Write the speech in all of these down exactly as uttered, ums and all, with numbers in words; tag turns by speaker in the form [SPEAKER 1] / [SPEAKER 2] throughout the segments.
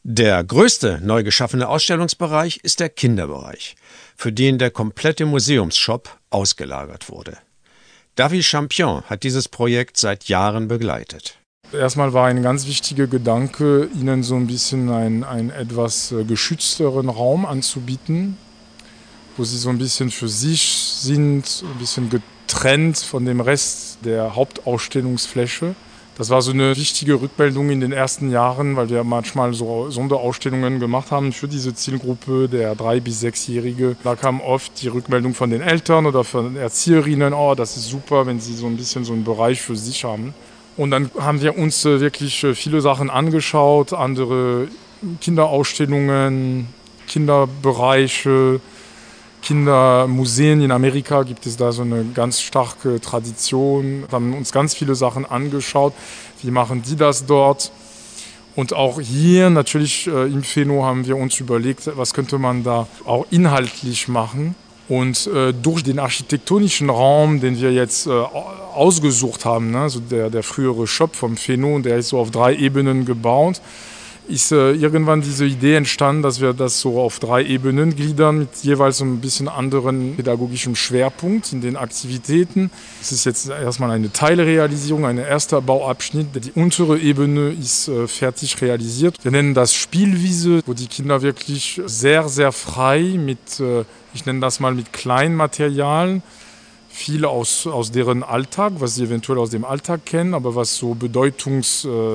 [SPEAKER 1] Der größte neu geschaffene Ausstellungsbereich ist der Kinderbereich, für den der komplette Museumsshop ausgelagert wurde. David Champion hat dieses Projekt seit Jahren begleitet.
[SPEAKER 2] Erstmal war ein ganz wichtiger Gedanke, ihnen so ein bisschen einen, einen etwas geschützteren Raum anzubieten, wo sie so ein bisschen für sich sind, ein bisschen getrennt von dem Rest der Hauptausstellungsfläche. Das war so eine wichtige Rückmeldung in den ersten Jahren, weil wir manchmal so Sonderausstellungen gemacht haben für diese Zielgruppe der drei- bis sechsjährige. Da kam oft die Rückmeldung von den Eltern oder von Erzieherinnen, oh, das ist super, wenn sie so ein bisschen so einen Bereich für sich haben. Und dann haben wir uns wirklich viele Sachen angeschaut, andere Kinderausstellungen, Kinderbereiche, Kindermuseen. In Amerika gibt es da so eine ganz starke Tradition. Wir haben uns ganz viele Sachen angeschaut. Wie machen die das dort? Und auch hier natürlich äh, im Phäno haben wir uns überlegt, was könnte man da auch inhaltlich machen. Und äh, durch den architektonischen Raum, den wir jetzt äh, ausgesucht haben, ne, also der, der frühere Shop vom Phäno, der ist so auf drei Ebenen gebaut, ist äh, irgendwann diese Idee entstanden, dass wir das so auf drei Ebenen gliedern mit jeweils so ein bisschen anderen pädagogischem Schwerpunkt in den Aktivitäten. Es ist jetzt erstmal eine Teilrealisierung, ein erster Bauabschnitt. Die untere Ebene ist äh, fertig realisiert. Wir nennen das Spielwiese, wo die Kinder wirklich sehr, sehr frei mit, äh, ich nenne das mal mit Kleinmaterialien, viel aus, aus deren Alltag, was sie eventuell aus dem Alltag kennen, aber was so bedeutungsfrei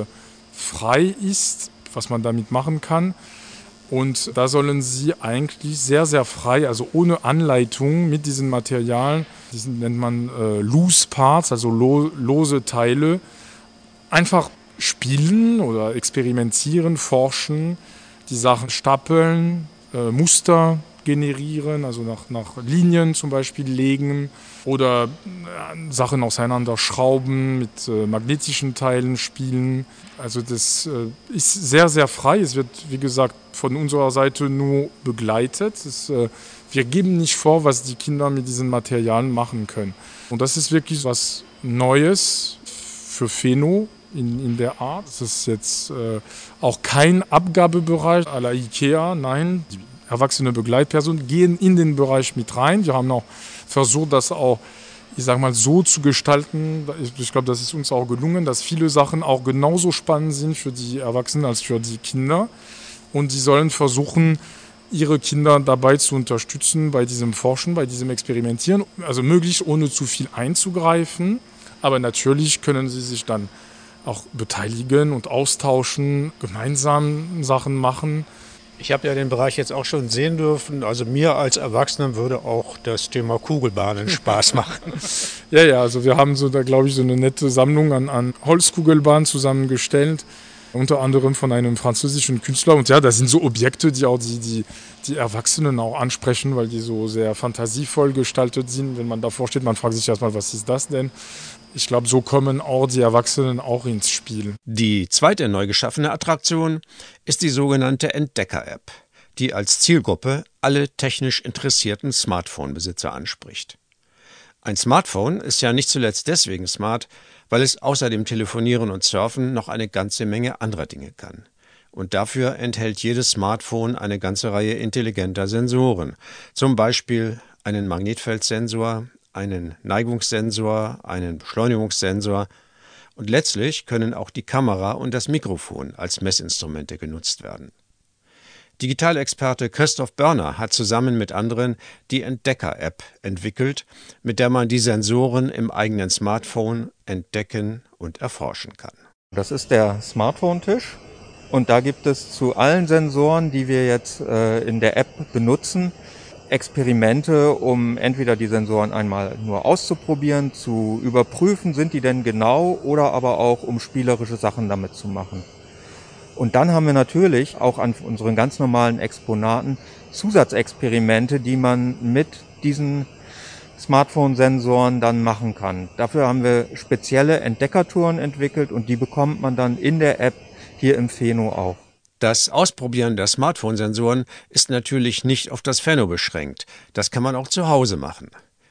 [SPEAKER 2] ist, was man damit machen kann. Und da sollen sie eigentlich sehr, sehr frei, also ohne Anleitung mit diesen Materialien, die nennt man äh, Loose Parts, also lo- lose Teile, einfach spielen oder experimentieren, forschen, die Sachen stapeln, äh, Muster generieren, also nach, nach Linien zum Beispiel legen oder äh, Sachen auseinanderschrauben, mit äh, magnetischen Teilen spielen. Also das äh, ist sehr, sehr frei. Es wird, wie gesagt, von unserer Seite nur begleitet. Es, äh, wir geben nicht vor, was die Kinder mit diesen Materialien machen können. Und das ist wirklich was Neues für Phäno in, in der Art. Es ist jetzt äh, auch kein Abgabebereich à la Ikea, nein. Die erwachsene Begleitpersonen gehen in den Bereich mit rein. Wir haben auch versucht, das auch, ich sage mal, so zu gestalten. Ich glaube, das ist uns auch gelungen, dass viele Sachen auch genauso spannend sind für die Erwachsenen als für die Kinder. Und die sollen versuchen, ihre Kinder dabei zu unterstützen bei diesem Forschen, bei diesem Experimentieren. Also möglichst ohne zu viel einzugreifen. Aber natürlich können sie sich dann auch beteiligen und austauschen, gemeinsam Sachen machen.
[SPEAKER 1] Ich habe ja den Bereich jetzt auch schon sehen dürfen. Also mir als Erwachsenen würde auch das Thema Kugelbahnen Spaß machen.
[SPEAKER 2] Ja, ja, also wir haben so da, glaube ich, so eine nette Sammlung an, an Holzkugelbahnen zusammengestellt. Unter anderem von einem französischen Künstler. Und ja, das sind so Objekte, die auch die, die, die Erwachsenen auch ansprechen, weil die so sehr fantasievoll gestaltet sind. Wenn man davor steht, man fragt sich erstmal, was ist das denn? Ich glaube, so kommen auch die Erwachsenen auch ins Spiel.
[SPEAKER 1] Die zweite neu geschaffene Attraktion ist die sogenannte Entdecker-App, die als Zielgruppe alle technisch interessierten Smartphone-Besitzer anspricht. Ein Smartphone ist ja nicht zuletzt deswegen smart, weil es außer dem Telefonieren und Surfen noch eine ganze Menge anderer Dinge kann. Und dafür enthält jedes Smartphone eine ganze Reihe intelligenter Sensoren, zum Beispiel einen Magnetfeldsensor, einen Neigungssensor, einen Beschleunigungssensor und letztlich können auch die Kamera und das Mikrofon als Messinstrumente genutzt werden. Digitalexperte Christoph Börner hat zusammen mit anderen die Entdecker-App entwickelt, mit der man die Sensoren im eigenen Smartphone entdecken und erforschen kann.
[SPEAKER 3] Das ist der Smartphone-Tisch und da gibt es zu allen Sensoren, die wir jetzt äh, in der App benutzen, Experimente, um entweder die Sensoren einmal nur auszuprobieren, zu überprüfen, sind die denn genau, oder aber auch um spielerische Sachen damit zu machen. Und dann haben wir natürlich auch an unseren ganz normalen Exponaten Zusatzexperimente, die man mit diesen Smartphone-Sensoren dann machen kann. Dafür haben wir spezielle Entdeckertouren entwickelt und die bekommt man dann in der App hier im Phäno auch.
[SPEAKER 1] Das Ausprobieren der Smartphone-Sensoren ist natürlich nicht auf das Phäno beschränkt. Das kann man auch zu Hause machen.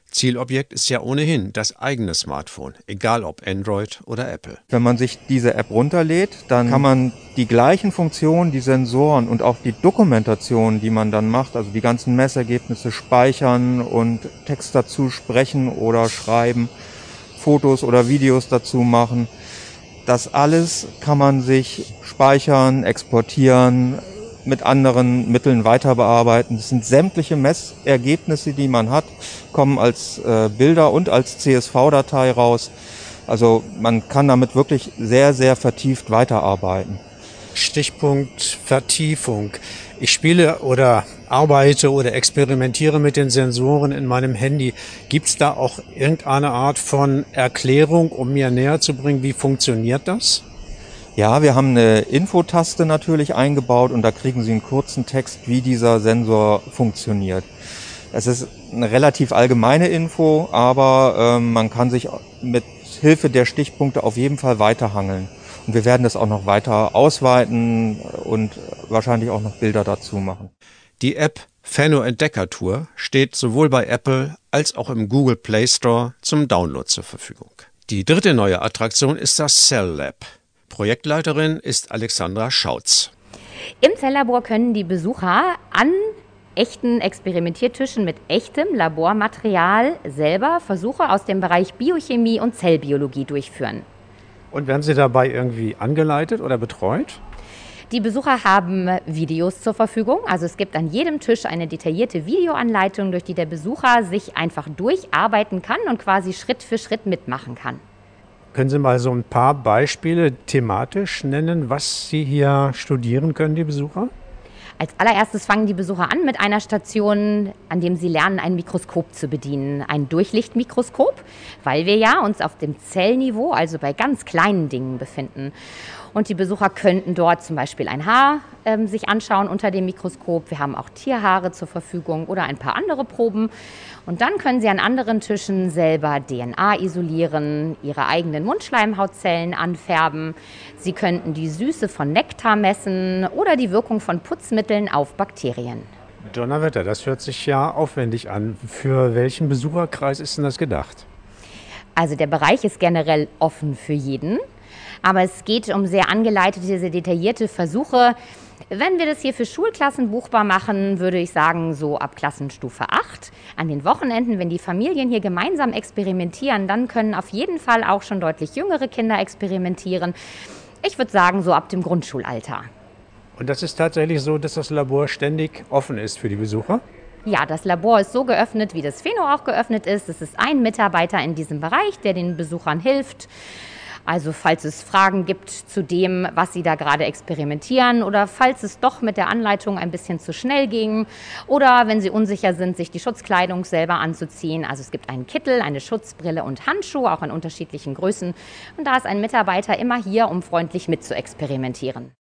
[SPEAKER 1] Zielobjekt ist ja ohnehin das eigene Smartphone, egal ob Android oder Apple.
[SPEAKER 3] Wenn man sich diese App runterlädt, dann kann man die gleichen Funktionen, die Sensoren und auch die Dokumentation, die man dann macht, also die ganzen Messergebnisse speichern und Text dazu sprechen oder schreiben, Fotos oder Videos dazu machen. Das alles kann man sich speichern, exportieren, mit anderen Mitteln weiter bearbeiten. Das sind sämtliche Messergebnisse, die man hat, kommen als äh, Bilder und als C S V-Datei raus. Also man kann damit wirklich sehr, sehr vertieft weiterarbeiten.
[SPEAKER 1] Stichpunkt Vertiefung. Ich spiele oder arbeite oder experimentiere mit den Sensoren in meinem Handy. Gibt es da auch irgendeine Art von Erklärung, um mir näher zu bringen, wie funktioniert das?
[SPEAKER 3] Ja, wir haben eine Infotaste natürlich eingebaut und da kriegen Sie einen kurzen Text, wie dieser Sensor funktioniert. Es ist eine relativ allgemeine Info, aber ähm, man kann sich mit Hilfe der Stichpunkte auf jeden Fall weiterhangeln. Und wir werden das auch noch weiter ausweiten und wahrscheinlich auch noch Bilder dazu machen.
[SPEAKER 1] Die App Fenno Entdecker Tour steht sowohl bei Apple als auch im Google Play Store zum Download zur Verfügung. Die dritte neue Attraktion ist das Cell Lab. Projektleiterin ist Alexandra Schautz.
[SPEAKER 4] Im Zelllabor können die Besucher an echten Experimentiertischen mit echtem Labormaterial selber Versuche aus dem Bereich Biochemie und Zellbiologie durchführen.
[SPEAKER 1] Und werden Sie dabei irgendwie angeleitet oder betreut?
[SPEAKER 4] Die Besucher haben Videos zur Verfügung. Also es gibt an jedem Tisch eine detaillierte Videoanleitung, durch die der Besucher sich einfach durcharbeiten kann und quasi Schritt für Schritt mitmachen kann.
[SPEAKER 1] Können Sie mal so ein paar Beispiele thematisch nennen, was Sie hier studieren können, die Besucher?
[SPEAKER 4] Als allererstes fangen die Besucher an mit einer Station, an dem sie lernen, ein Mikroskop zu bedienen. Ein Durchlichtmikroskop, weil wir ja uns auf dem Zellniveau, also bei ganz kleinen Dingen befinden. Und die Besucher könnten dort zum Beispiel ein Haar ähm, sich anschauen unter dem Mikroskop. Wir haben auch Tierhaare zur Verfügung oder ein paar andere Proben. Und dann können sie an anderen Tischen selber D N A isolieren, ihre eigenen Mundschleimhautzellen anfärben. Sie könnten die Süße von Nektar messen oder die Wirkung von Putzmitteln auf Bakterien.
[SPEAKER 1] Donnerwetter, das hört sich ja aufwendig an. Für welchen Besucherkreis ist denn das gedacht?
[SPEAKER 4] Also der Bereich ist generell offen für jeden. Aber es geht um sehr angeleitete, sehr detaillierte Versuche. Wenn wir das hier für Schulklassen buchbar machen, würde ich sagen, so ab Klassenstufe acht. An den Wochenenden, wenn die Familien hier gemeinsam experimentieren, dann können auf jeden Fall auch schon deutlich jüngere Kinder experimentieren. Ich würde sagen, so ab dem Grundschulalter.
[SPEAKER 1] Und das ist tatsächlich so, dass das Labor ständig offen ist für die Besucher?
[SPEAKER 4] Ja, das Labor ist so geöffnet, wie das Fenno auch geöffnet ist. Es ist ein Mitarbeiter in diesem Bereich, der den Besuchern hilft. Also falls es Fragen gibt zu dem, was Sie da gerade experimentieren oder falls es doch mit der Anleitung ein bisschen zu schnell ging oder wenn Sie unsicher sind, sich die Schutzkleidung selber anzuziehen. Also es gibt einen Kittel, eine Schutzbrille und Handschuhe, auch in unterschiedlichen Größen. Und da ist ein Mitarbeiter immer hier, um freundlich mit zu experimentieren.